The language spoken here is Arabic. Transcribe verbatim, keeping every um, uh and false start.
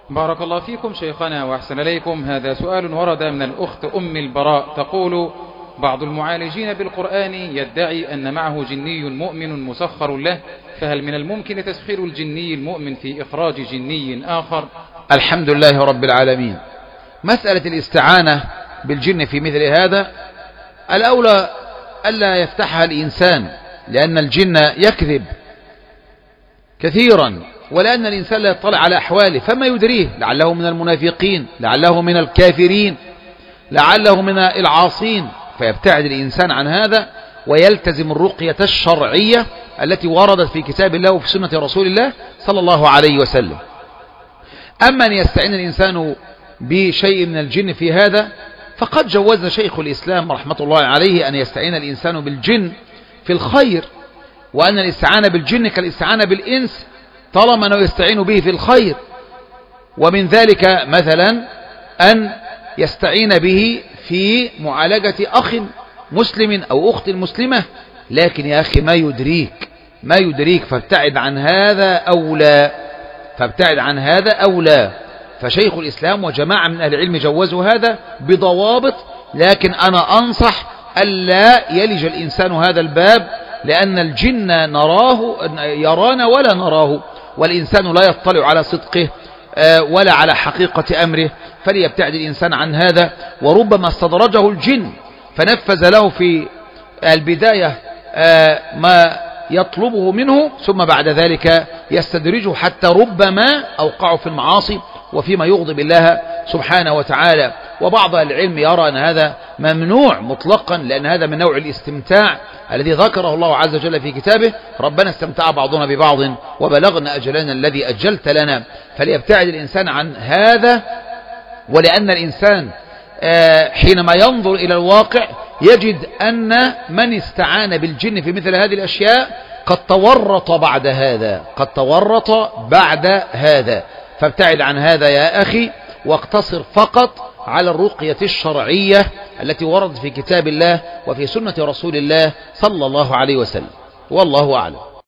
بارك الله فيكم شيخنا وأحسن إليكم. هذا سؤال ورد من الأخت أم البراء تقول: بعض المعالجين بالقرآن يدعي أن معه جني مؤمن مسخر له، فهل من الممكن تسخير الجني المؤمن في إخراج جني آخر؟ الحمد لله رب العالمين. مسألة الاستعانة بالجن في مثل هذا الأولى ألا يفتحها الإنسان، لأن الجن يكذب كثيرا، ولأن الإنسان لا يطلع على أحواله، فما يدريه، لعله من المنافقين، لعله من الكافرين، لعله من العاصين، فيبتعد الإنسان عن هذا ويلتزم الرقية الشرعية التي وردت في كتاب الله وفي سنة رسول الله صلى الله عليه وسلم. أما أن يستعين الإنسان بشيء من الجن في هذا، فقد جوز شيخ الإسلام رحمة الله عليه أن يستعين الإنسان بالجن في الخير، وأن الاستعانة بالجن كالاستعانة بالإنس طالما أنه يستعين به في الخير. ومن ذلك مثلا أن يستعين به في معالجة أخ مسلم أو أخت مسلمة، لكن يا أخي ما يدريك ما يدريك فابتعد عن هذا أو لا فابتعد عن هذا أو لا. فشيخ الإسلام وجماعة من أهل العلم جوزوا هذا بضوابط، لكن أنا أنصح ألا يلج الإنسان هذا الباب، لأن الجن نراه يرانا ولا نراه، والإنسان لا يطلع على صدقه ولا على حقيقة أمره، فليبتعد الإنسان عن هذا. وربما استدرجه الجن فنفذ له في البداية ما يطلبه منه، ثم بعد ذلك يستدرجه حتى ربما أوقعه في المعاصي وفيما يغضب الله سبحانه وتعالى. وبعض العلم يرى أن هذا ممنوع مطلقا، لأن هذا من نوع الاستمتاع الذي ذكره الله عز وجل في كتابه: ربنا استمتع بعضنا ببعض وبلغنا أجلنا الذي أجلت لنا. فليبتعد الإنسان عن هذا، ولأن الإنسان حينما ينظر إلى الواقع يجد أن من استعان بالجن في مثل هذه الأشياء قد تورط بعد هذا قد تورط بعد هذا فابتعد عن هذا يا أخي، واقتصر فقط على الرقية الشرعية التي وردت في كتاب الله وفي سنة رسول الله صلى الله عليه وسلم، والله أعلم.